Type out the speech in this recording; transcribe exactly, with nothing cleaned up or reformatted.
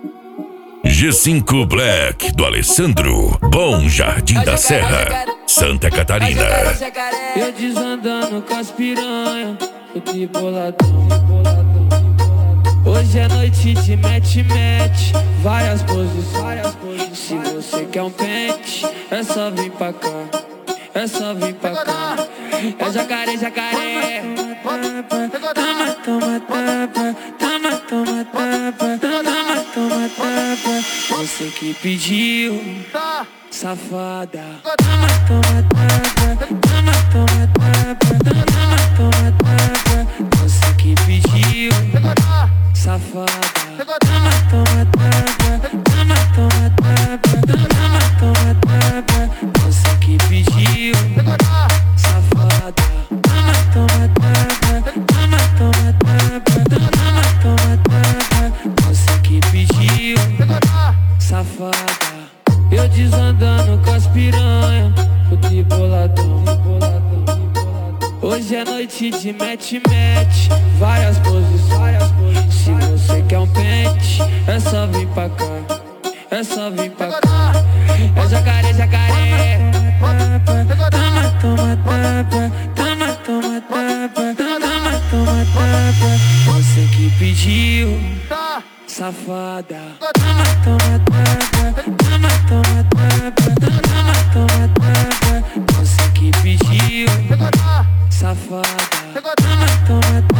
G cinco Black do Alessandro, Bom Jardim da Serra, Santa Catarina. Eu desandando com as piranha, eu te boladão, boladão. Hoje é noite de match-match, várias poses, várias poses. Se você quer um pente, é só vir pra cá, é só vir pra cá. É jacaré, jacaré. Toma, toma, tapa, toma, toma, tapa, toma, toma, tapa. Você que pediu, safada. Toma, toma, tapa, toma, toma, tapa, toma, toma, tapa. Você que pediu, safada. Toma, toma, tapa, toma, toma, tapa, toma, toma, tapa. Você que pediu, safada. Toma, toma, tapa, toma, toma, tapa, toma, toma, tapa. Você que pediu, safada. Eu desandando com as piranha, eu te boladão, boladão, boladão. Hoje é noite de match-match, várias poses, várias poses. Se você quer um pente, é só vir pra cá, é só vir pra cá. É jacaré, jacaré. Toma, toma, tapa, toma, toma, tapa, toma, toma, tapa. Você que pediu, safada. Toma, toma, tapa, toma, toma, tapa, toma, toma, tapa. Você que pediu, safada. Toma, toma,